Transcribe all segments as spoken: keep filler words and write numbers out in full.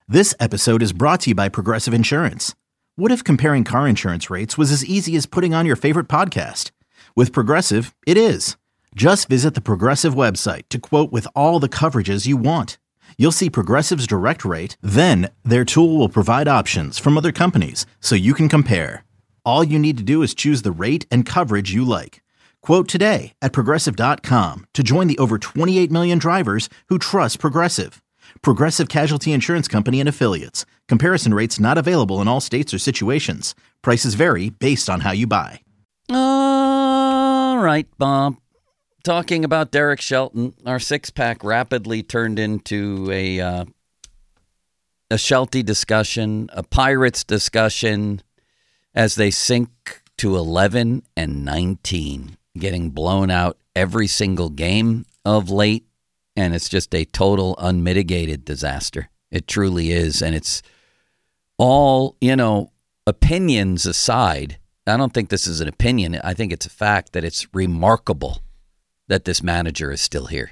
This episode is brought to you by Progressive Insurance. What if comparing car insurance rates was as easy as putting on your favorite podcast? With Progressive, it is. Just visit the Progressive website to quote with all the coverages you want. You'll see Progressive's direct rate, then their tool will provide options from other companies so you can compare. All you need to do is choose the rate and coverage you like. Quote today at progressive dot com to join the over twenty-eight million drivers who trust Progressive. Progressive Casualty Insurance Company and Affiliates. Comparison rates not available in all states or situations. Prices vary based on how you buy. All right, Bob. Talking about Derek Shelton, our six-pack rapidly turned into a uh, a Shelty discussion, a Pirates discussion, as they sink to eleven and nineteen, getting blown out every single game of late. And it's just a total unmitigated disaster. It truly is. And it's all, you know, opinions aside. I don't think this is an opinion. I think it's a fact that it's remarkable that this manager is still here.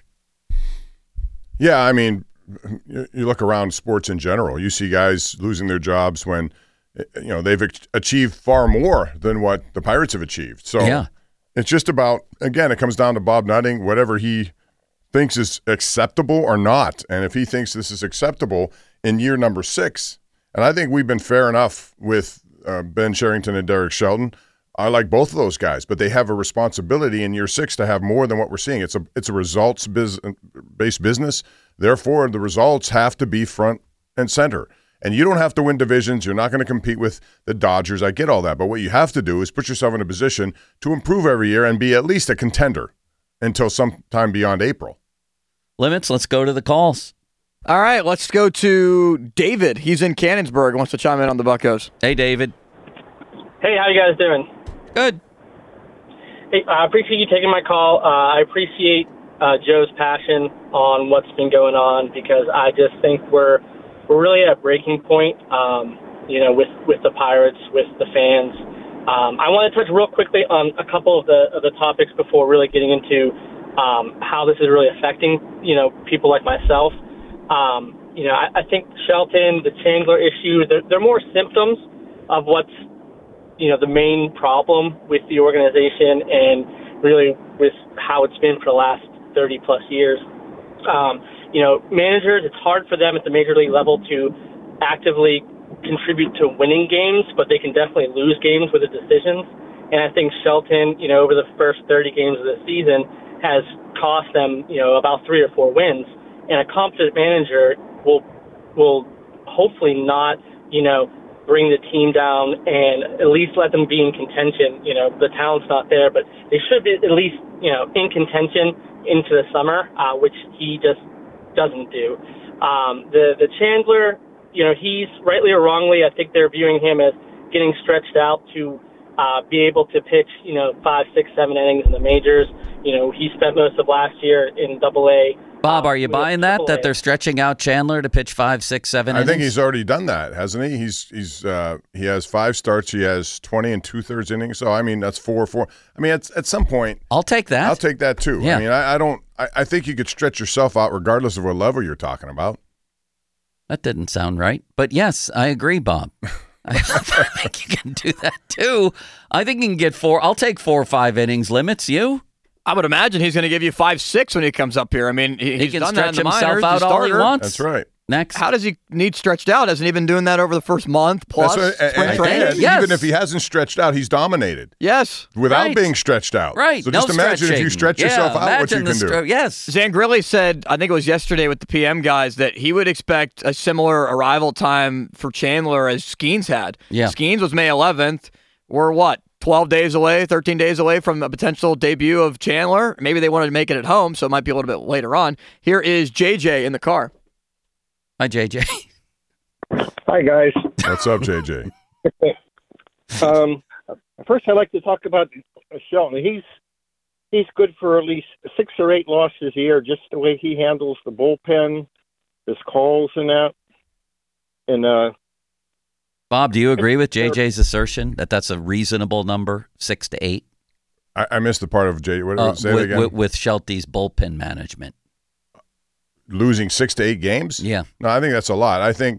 Yeah, I mean, you look around sports in general. You see guys losing their jobs when, you know, they've achieved far more than what the Pirates have achieved. So yeah. It's just about, again, it comes down to Bob Nutting, whatever he thinks is acceptable or not. And if he thinks this is acceptable in year number six, and I think we've been fair enough with uh, Ben Cherington and Derek Shelton. I like both of those guys, but they have a responsibility in year six to have more than what we're seeing. It's a it's a results biz- based business. Therefore, the results have to be front and center. And you don't have to win divisions. You're not going to compete with the Dodgers. I get all that. But what you have to do is put yourself in a position to improve every year and be at least a contender until sometime beyond April. Limits, let's go to the calls. All right, let's go to David. He's in Cannonsburg. Wants to chime in on the Buccos. Hey, David. Hey, how you guys doing? Good. Hey, I appreciate you taking my call. Uh, I appreciate uh, Joe's passion on what's been going on because I just think we're we're really at a breaking point. Um, you know, with, with the Pirates, with the fans. Um, I want to touch real quickly on a couple of the of the topics before really getting into um, how this is really affecting you know people like myself. Um, you know, I, I think Shelton, the Chandler issue, they're, they're more symptoms of what's you know, the main problem with the organization and really with how it's been for the last thirty plus years. Um, you know, managers, it's hard for them at the major league level to actively contribute to winning games, but they can definitely lose games with the decisions. And I think Shelton, you know, over the first thirty games of the season has cost them, you know, about three or four wins. And a competent manager will, will hopefully not, you know, bring the team down and at least let them be in contention. You know, the talent's not there, but they should be at least, you know, in contention into the summer, uh, which he just doesn't do. Um, the, the Chandler, you know, he's rightly or wrongly, I think they're viewing him as getting stretched out to uh, be able to pitch, you know, five, six, seven innings in the majors. You know, he spent most of last year in Double A. Bob, are you buying that, that they're stretching out Chandler to pitch five, six, seven innings? I think he's already done that, hasn't he? He's he's uh, he has five starts. He has twenty and two-thirds innings. So, I mean, that's four, four. I mean, at, at some point. I'll take that. I'll take that, too. Yeah. I mean, I, I don't I, – I think you could stretch yourself out regardless of what level you're talking about. That didn't sound right. But, yes, I agree, Bob. I think you can do that, too. I think you can get four. I'll take four or five innings limits. You? I would imagine he's going to give you five, six when he comes up here. I mean, he, he he's can done that in stretch the himself minors, out all he wants. That's right. Next. How does he need stretched out? Hasn't he been doing that over the first month plus That's what, spring and, training? and Yes. even if he hasn't stretched out, he's dominated. Yes. Without Right. being stretched out. Right. So no just imagine stretching. if you stretch yeah, yourself out, what you imagine can the do. stro- Yes. Zangrilli said, I think it was yesterday with the P M guys, that he would expect a similar arrival time for Chandler as Skeens had. Yeah. Skeens was May eleventh. We're what? twelve days away, thirteen days away from a potential debut of Chandler. Maybe they wanted to make it at home, so it might be a little bit later on. Here is J J in the car. Hi, J J. Hi, guys. What's up, J J? um, first, I'd like to talk about Shelton. He's he's good for at least six or eight losses a year, just the way he handles the bullpen, his calls and that. And uh, Bob, do you agree with J J's assertion that that's a reasonable number, six to eight? I, I missed the part of J. What, Uh, say it with, again. with, with Shelty's bullpen management. Losing six to eight games? Yeah. No, I think that's a lot. I think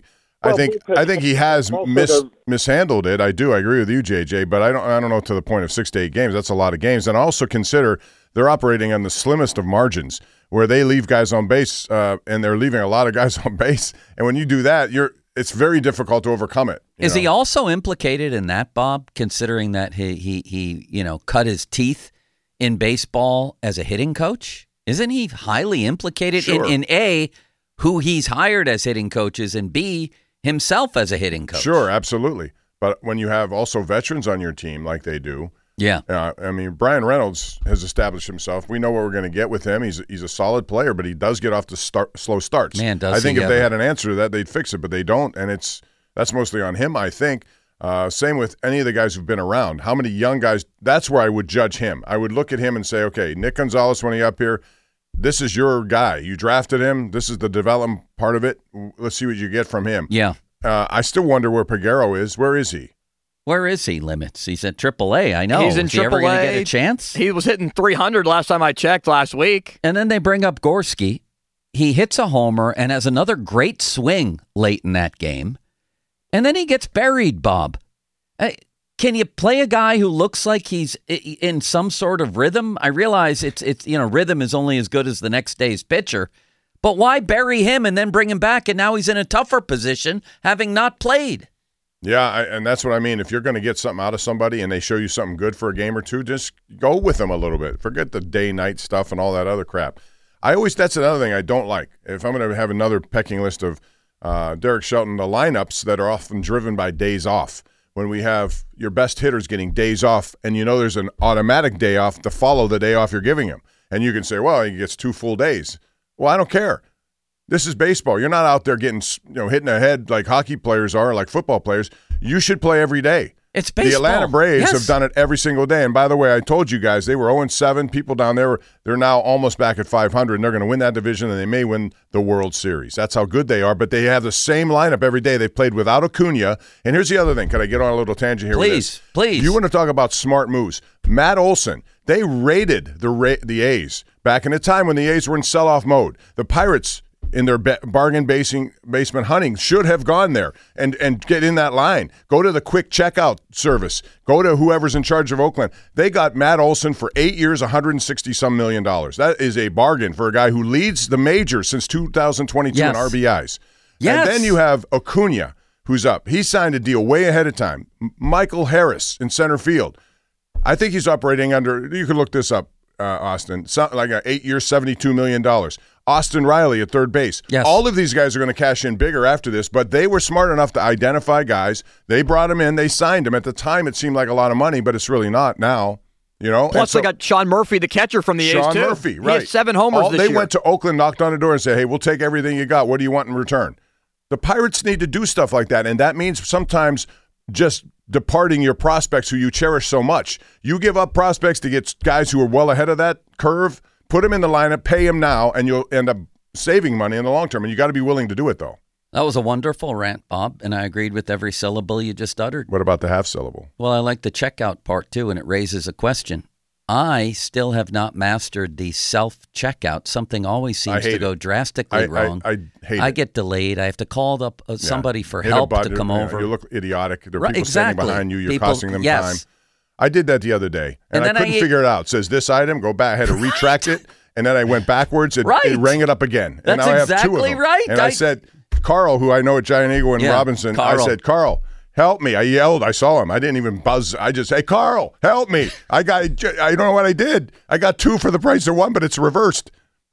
I Well, think bullpen- I think he has also mis, the- mishandled it. I do. I agree with you, J J. But I don't. I don't know to the point of six to eight games. That's a lot of games. And also consider they're operating on the slimmest of margins, where they leave guys on base, uh, and they're leaving a lot of guys on base. And when you do that, you're it's very difficult to overcome it. Is know? he also implicated in that, Bob? Considering that he he he you know cut his teeth in baseball as a hitting coach, isn't he highly implicated Sure. in, in A, who he's hired as hitting coaches, and B, himself as a hitting coach? Sure, absolutely. But when you have also veterans on your team like they do, Yeah. uh, I mean, Brian Reynolds has established himself. We know what we're going to get with him. He's he's a solid player, but he does get off to start slow starts. Man, does I think he if they ever. had an answer to that, they'd fix it, but they don't, and it's that's mostly on him, I think. Uh, same with any of the guys who've been around. How many young guys? That's where I would judge him. I would look at him and say, okay, Nick Gonzalez, when he up here, this is your guy. You drafted him. This is the development part of it. Let's see what you get from him. Yeah. Uh, I still wonder where Peguero is. Where is he? Where is he, Limits? He's at triple A. I know. He's in is he ever triple going to A. get a chance? He was hitting three hundred last time I checked last week. And then they bring up Gorski. He hits a homer and has another great swing late in that game. And then he gets buried, Bob. Uh, Can you play a guy who looks like he's i- in some sort of rhythm? I realize it's it's you know rhythm is only as good as the next day's pitcher, but why bury him and then bring him back and now he's in a tougher position having not played? Yeah, I, and that's what I mean. If you're going to get something out of somebody and they show you something good for a game or two, just go with them a little bit. Forget the day-night stuff and all that other crap. I always that's another thing I don't like. If I'm going to have another pecking list of uh, Derek Shelton, the lineups that are often driven by days off. When we have your best hitters getting days off, and you know there's an automatic day off to follow the day off you're giving him, and you can say, well, he gets two full days. Well, I don't care. This is baseball. You're not out there getting, you know, hitting a head like hockey players are, like football players. You should play every day. It's baseball. The Atlanta Braves Yes. have done it every single day. And by the way, I told you guys they were oh and seven. People down there, they're now almost back at five hundred, and they're going to win that division, and they may win the World Series. That's how good they are. But they have the same lineup every day. They've played without Acuna. And here's the other thing. Can I get on a little tangent here? with Please, this? please. If you want to talk about smart moves, Matt Olson, they raided the Ra- the A's back in a time when the A's were in sell-off mode. The Pirates, in their ba- bargain basing, basement hunting, should have gone there and, and get in that line. Go to the quick checkout service. Go to whoever's in charge of Oakland. They got Matt Olson for eight years, one hundred sixty some million dollars. That is a bargain for a guy who leads the majors since two thousand twenty-two Yes. in R B Is. Yes. And then you have Acuna, who's up. He signed a deal way ahead of time. M- Michael Harris in center field. I think he's operating under, you can look this up, uh, Austin, so, like an eight years, seventy-two million dollars. Austin Riley at third base. Yes. All of these guys are going to cash in bigger after this, but they were smart enough to identify guys. They brought them in. They signed them. At the time, it seemed like a lot of money, but it's really not now. You know. Plus, And they got Sean Murphy, the catcher from the A's, Sean too. Murphy, He right? had seven homers All- this they year. went to Oakland, knocked on the door, and said, "Hey, we'll take everything you got. What do you want in return?" The Pirates need to do stuff like that, and that means sometimes just departing your prospects who you cherish so much. You give up prospects to get guys who are well ahead of that curve. Put them in the lineup, pay them now, and you'll end up saving money in the long term. And you got to be willing to do it, though. That was a wonderful rant, Bob, and I agreed with every syllable you just uttered. What about the half syllable? Well, I like the checkout part too, and it raises a question. I still have not mastered the self-checkout. Something always I seems hate to it. go drastically I, I, wrong. I hate I it. get delayed. I have to call up uh, Yeah. somebody for Hit a help to button, come you know, over. You look idiotic. There are Right, people standing exactly. behind you. You're People- costing them yes. time. I did that the other day, and, And then I couldn't I- figure it out. It says this item, go back. I had to retract it, and then I went backwards, and Right. it rang it up again. And That's now I have two of exactly them. right. And I, I- said, Carl, who I know at Giant Eagle and Yeah, Robinson, I Carl. said, Carl, help me. I yelled. I saw him. I didn't even buzz. I just, hey, Carl, help me. I got, I don't know what I did. I got two for the price of one, but it's reversed.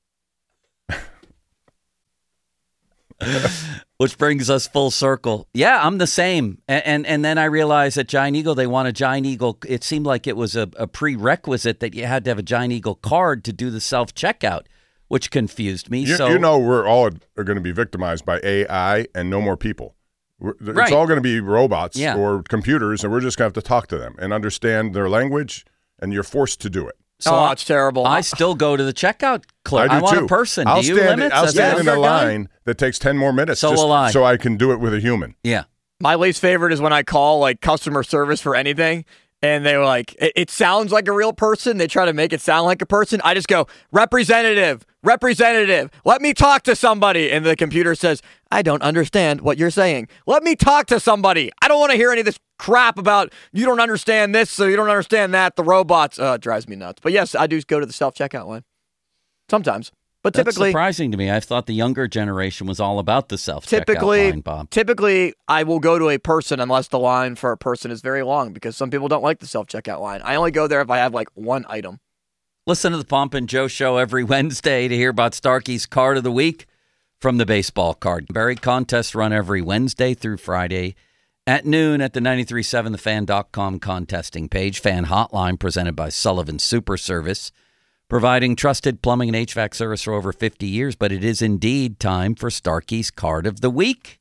Which brings us full circle. Yeah, I'm the same. And, and and then I realized at Giant Eagle, they want a Giant Eagle. It seemed like it was a, a prerequisite that you had to have a Giant Eagle card to do the self-checkout, which confused me. You, so you know we're all are going to be victimized by A I and no more people. We're- It's Right. all going to be robots Yeah. or computers, and we're just going to have to talk to them and understand their language, and you're forced to do it. So oh, I- it's terrible. I still go to the checkout clerk. I do want too. a person. I'll do you, stand, Limits? I'll As stand in a younger guy? line that takes ten more minutes So just will I. so I can do it with a human. Yeah. My least favorite is when I call like customer service for anything, and they were like, it, it sounds like a real person. They try to make it sound like a person. I just go, representative, representative, let me talk to somebody. And the computer says, I don't understand what you're saying. Let me talk to somebody. I don't want to hear any of this crap about you don't understand this, so you don't understand that. The robots, uh, it drives me nuts. But yes, I do go to the self-checkout line sometimes. But That's typically, surprising to me. I thought the younger generation was all about the self-checkout typically, line, Bob. Typically, I will go to a person unless the line for a person is very long because some people don't like the self-checkout line. I only go there if I have like one item. Listen to the Pomp and Joe Show every Wednesday to hear about Starkey's Card of the Week from the Baseball Card. Berry contests run every Wednesday through Friday at noon at the ninety-three point seven the fan dot com contesting page. Fan Hotline presented by Sullivan Super Service, providing trusted plumbing and H V A C service for over fifty years. But it is indeed time for Starkey's Card of the Week.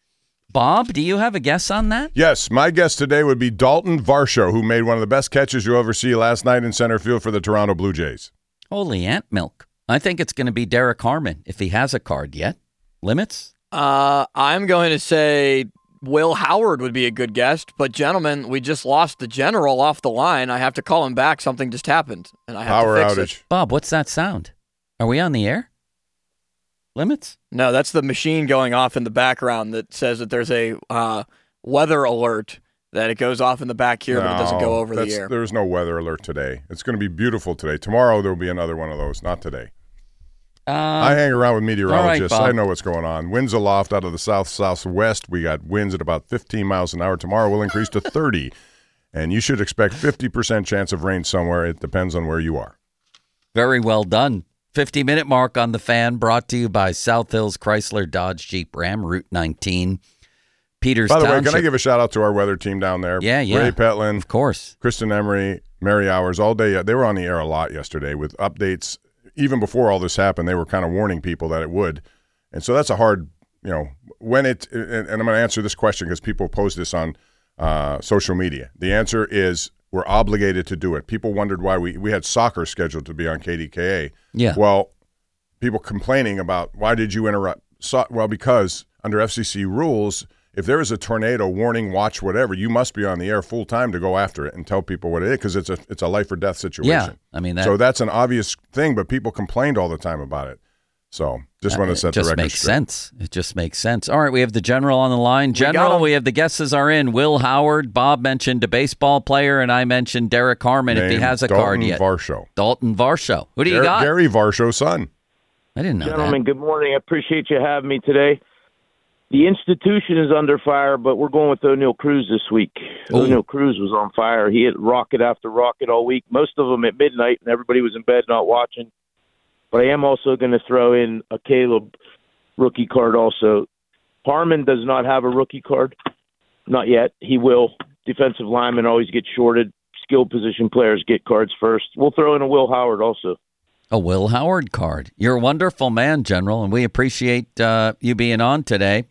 Bob, do you have a guess on that? Yes, my guess today would be Dalton Varsho, who made one of the best catches you'll ever see last night in center field for the Toronto Blue Jays. Holy ant milk. I think it's going to be Derek Harmon, if he has a card yet. Limits? Uh, I'm going to say Will Howard would be a good guest, but gentlemen, we just lost the general off the line. I have to call him back. Something just happened, and I have Power to fix outage. it. Bob, what's that sound? Are we on the air? Limits? No, that's the machine going off in the background that says that there's a uh, weather alert, that it goes off in the back here, but it doesn't go over the that's- air. There's no weather alert today. It's going to be beautiful today. Tomorrow there will be another one of those, not today. Um, I hang around with meteorologists. all right, I Bob. know what's going on. Winds aloft out of the south-southwest. We got winds at about fifteen miles an hour. Tomorrow will increase to thirty. And you should expect fifty percent chance of rain somewhere. It depends on where you are. Very well done. fifty-minute mark on the Fan, brought to you by South Hills Chrysler Dodge Jeep Ram, Route nineteen, Peters By the Township. way, can I give a shout-out to our weather team down there? Yeah, yeah. Ray Petlin, Of course. Kristen Emery, Mary Hours, all day. They were on the air a lot yesterday with updates. Even before all this happened, they were kind of warning people that it would. And so that's a hard, you know, when it, and, and I'm going to answer this question because people post this on uh, social media. The answer is we're obligated to do it. People wondered why we, we had soccer scheduled to be on K D K A. Yeah. Well, people complaining about why did you interrupt? So, well, because under F C C rules, if there is a tornado warning, watch, whatever, you must be on the air full time to go after it and tell people what it is because it's a it's a life or death situation. Yeah. I mean, that, so that's an obvious thing, but people complained all the time about it. So just want to set it just the record makes straight. sense. It just makes sense. All right, we have the general on the line. got General, him. we, have the guesses are in. Will Howard, Bob mentioned a baseball player, and I mentioned Derek Harmon if he Named has a Dalton card yet. Varsho. Dalton Varsho. Who do you Gar- got? Gary Varsho's son. I didn't know Gentlemen, good morning. I appreciate you having me today. The institution is under fire, but we're going with O'Neal Cruz this week. Ooh. O'Neal Cruz was on fire. He hit rocket after rocket all week, most of them at midnight, and everybody was in bed not watching. But I am also going to throw in a Caleb rookie card also. Harmon does not have a rookie card. Not yet. He will. Defensive linemen always get shorted. Skilled position players get cards first. We'll throw in a Will Howard also. A Will Howard card. You're a wonderful man, General, and we appreciate uh, you being on today.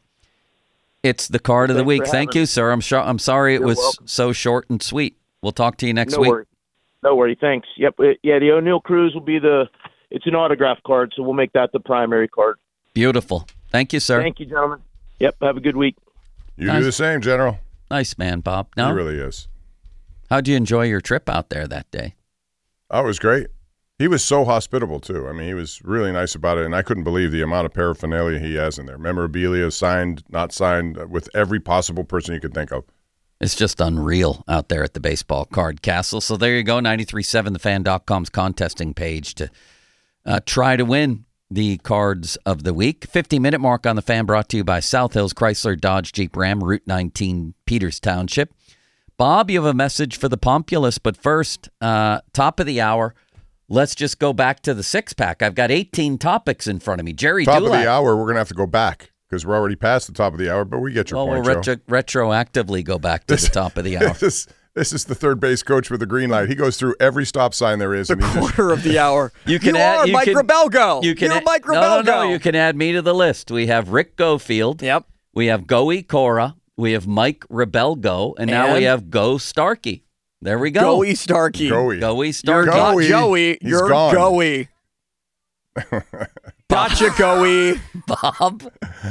It's the card of the Thanks week. for Thank having you, sir. I'm sure. I'm sorry it You're was welcome. so short and sweet. We'll talk to you next no week. worry. No worry. Thanks. Yep. uh, Yeah, the O'Neal Cruz will be the – it's an autograph card, so we'll make that the primary card. Beautiful. Thank you, sir. Thank you, gentlemen. Yep. Have a good week. You Nice. do the same, General. Nice man, Bob. He No, really is. how'd you enjoy your trip out there that day? Oh, it was great. He was so hospitable, too. I mean, he was really nice about it, and I couldn't believe the amount of paraphernalia he has in there. Memorabilia, signed, not signed, with every possible person you could think of. It's just unreal out there at the Baseball Card Castle. So there you go, ninety-three point seven the fan dot com's contesting page to uh, try to win the cards of the week. fifty-minute mark on the Fan brought to you by South Hills Chrysler Dodge Jeep Ram, Route nineteen, Peters Township. Bob, you have a message for the Populace, but first, uh, top of the hour, let's just go back to the six-pack. I've got eighteen topics in front of me. Jerry Top Dulac. of the hour, we're going to have to go back because we're already past the top of the hour, but we get your Well, point, we'll Joe. retro- retroactively go back to the top of the hour. This, this is the third base coach with the green light. He goes through every stop sign there is. The and he just, quarter of the hour. You can you add- are you Mike can- Rebelgo. You can You're add- Mike no, Rebelgo. no, no. You can add me to the list. We have Rick Gofield. Yep. We have Goey Cora. We have Mike Rebelgo. And now we And? have Go Starkey. There we go. Joey Starkey. Goey. Goey You're Starkey. not Goey. Joey. He's You're gone. Goey. Gotcha, Goey. Bob.